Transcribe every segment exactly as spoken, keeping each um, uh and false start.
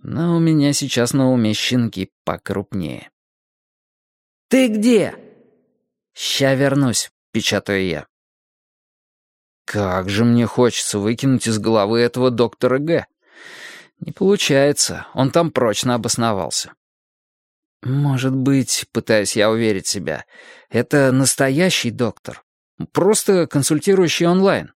Но у меня сейчас на уме щенки покрупнее. «Ты где?» «Ща вернусь», — печатаю я. Как же мне хочется выкинуть из головы этого доктора Г. Не получается, он там прочно обосновался. Может быть, пытаюсь я уверить себя, это настоящий доктор, просто консультирующий онлайн.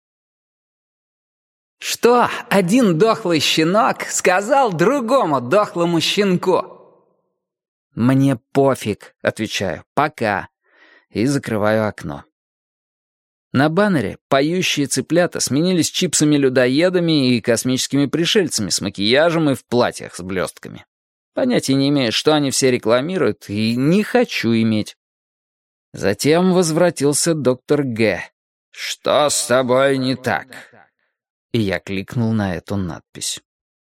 «Что один дохлый щенок сказал другому дохлому щенку?» «Мне пофиг», — отвечаю, «пока», и закрываю окно. На баннере поющие цыплята сменились чипсами-людоедами и космическими пришельцами с макияжем и в платьях с блестками. Понятия не имею, что они все рекламируют, и не хочу иметь. Затем возвратился доктор Г. «Что с тобой не так?» И я кликнул на эту надпись.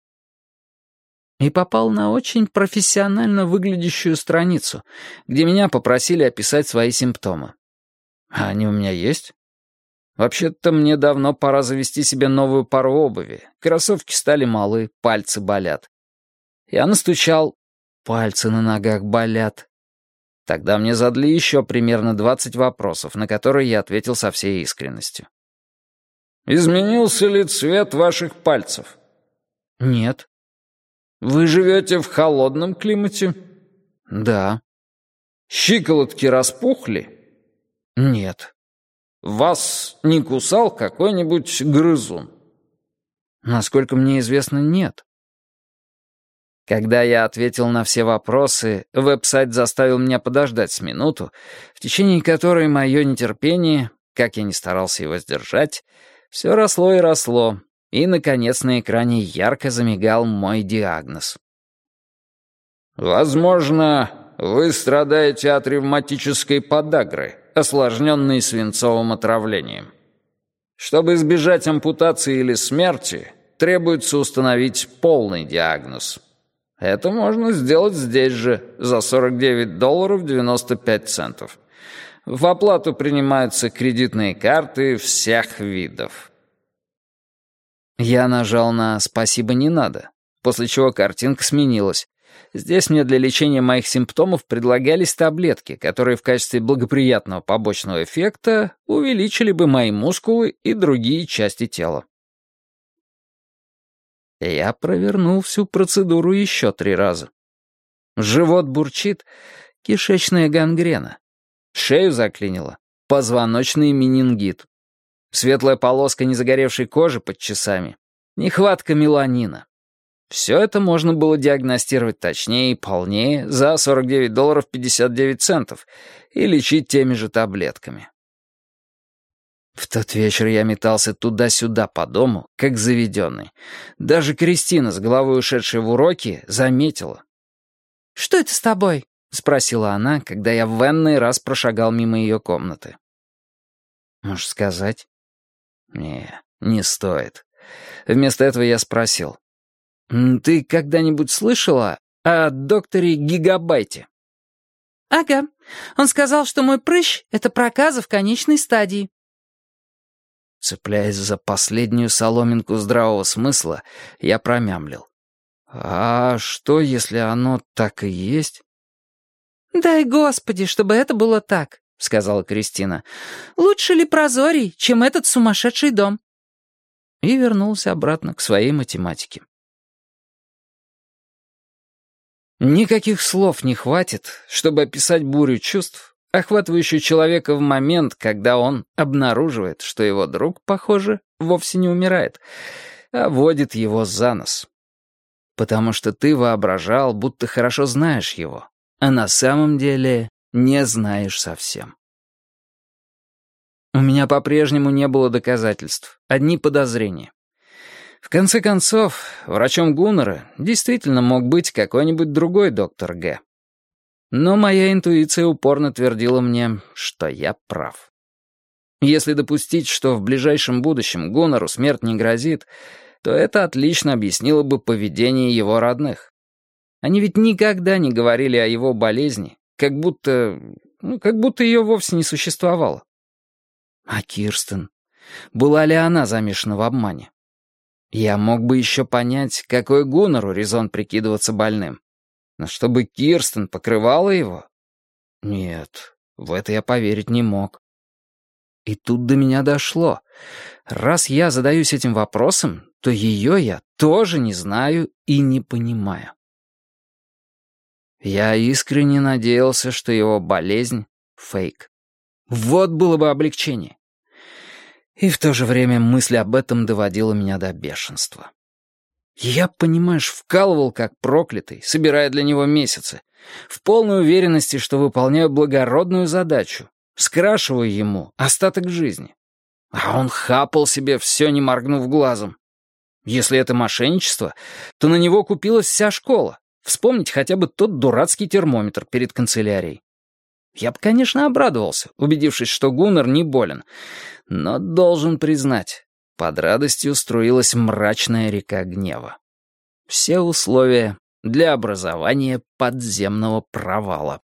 И попал на очень профессионально выглядящую страницу, где меня попросили описать свои симптомы. А они у меня есть? Вообще-то мне давно пора завести себе новую пару обуви. Кроссовки стали малы, пальцы болят. Я настучал. Пальцы на ногах болят. Тогда мне задали еще примерно двадцать вопросов, на которые я ответил со всей искренностью. «Изменился ли цвет ваших пальцев?» «Нет». «Вы живете в холодном климате?» «Да». «Щиколотки распухли?» «Нет». «Вас не кусал какой-нибудь грызун?» «Насколько мне известно, нет». Когда я ответил на все вопросы, веб-сайт заставил меня подождать с минуту, в течение которой мое нетерпение, как я ни старался его сдержать, все росло и росло, и, наконец, на экране ярко замигал мой диагноз. «Возможно, вы страдаете от ревматической подагры, осложненной свинцовым отравлением. Чтобы избежать ампутации или смерти, требуется установить полный диагноз. Это можно сделать здесь же, за сорок девять долларов девяносто пять центов. В оплату принимаются кредитные карты всех видов». Я нажал на «Спасибо, не надо», после чего картинка сменилась. Здесь мне для лечения моих симптомов предлагались таблетки, которые в качестве благоприятного побочного эффекта увеличили бы мои мускулы и другие части тела. Я провернул всю процедуру еще три раза. Живот бурчит, кишечная гангрена. Шею заклинило, позвоночный менингит. Светлая полоска незагоревшей кожи под часами, нехватка меланина. Все это можно было диагностировать точнее и полнее за сорок девять долларов пятьдесят девять центов и лечить теми же таблетками. В тот вечер я метался туда-сюда по дому, как заведенный. Даже Кристина, с головой ушедшая в уроки, заметила. «Что это с тобой?» — спросила она, когда я в энный раз прошагал мимо ее комнаты. «Можешь сказать?» «Не, не стоит». Вместо этого я спросил. «Ты когда-нибудь слышала о докторе Гигабайте?» «Ага. Он сказал, что мой прыщ — это проказа в конечной стадии». Цепляясь за последнюю соломинку здравого смысла, я промямлил. «А что, если оно так и есть?» «Дай Господи, чтобы это было так», — сказала Кристина. «Лучше ли прозорий, чем этот сумасшедший дом?» И вернулся обратно к своей математике. Никаких слов не хватит, чтобы описать бурю чувств, охватывающую человека в момент, когда он обнаруживает, что его друг, похоже, вовсе не умирает, а водит его за нос. Потому что ты воображал, будто хорошо знаешь его, а на самом деле не знаешь совсем. У меня по-прежнему не было доказательств, одни подозрения. В конце концов, врачом Гуннера действительно мог быть какой-нибудь другой доктор Г. Но моя интуиция упорно твердила мне, что я прав. Если допустить, что в ближайшем будущем Гуннеру смерть не грозит, то это отлично объяснило бы поведение его родных. Они ведь никогда не говорили о его болезни, как будто... ну, как будто ее вовсе не существовало. А Кирстен? Была ли она замешана в обмане? Я мог бы еще понять, какой Гуннару резон прикидываться больным. Но чтобы Кирстен покрывала его? Нет, в это я поверить не мог. И тут до меня дошло. Раз я задаюсь этим вопросом, то ее я тоже не знаю и не понимаю. Я искренне надеялся, что его болезнь — фейк. Вот было бы облегчение. И в то же время мысль об этом доводила меня до бешенства. Я, понимаешь, вкалывал как проклятый, собирая для него месяцы, в полной уверенности, что выполняю благородную задачу, скрашиваю ему остаток жизни. А он хапал себе все, не моргнув глазом. Если это мошенничество, то на него купилась вся школа. Вспомнить хотя бы тот дурацкий термометр перед канцелярией. Я бы, конечно, обрадовался, убедившись, что Гуннар не болен, но должен признать, под радостью струилась мрачная река гнева. Все условия для образования подземного провала.